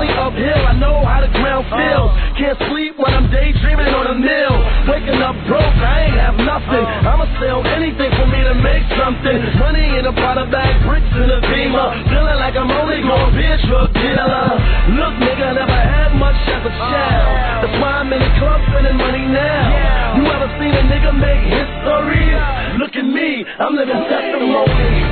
only uphill, I know how the ground feels. Can't sleep when I'm daydreaming on a mill. Waking up broke, I ain't have nothing. I'ma sell anything for me to make something. Money in a pot of bag, bricks in a Beamer. Feeling like I'm only gonna be a drug dealer. Look, nigga, never had much as a child. That's why I'm in the club spending money now. You ever seen a nigga make history? Look at me, I'm living testimony.